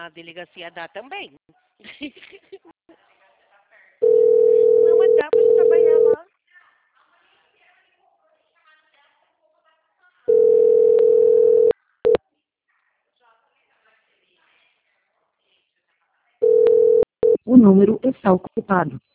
na delegacia dá também. Não, mas dá pra trabalhar lá. O número está ocupado.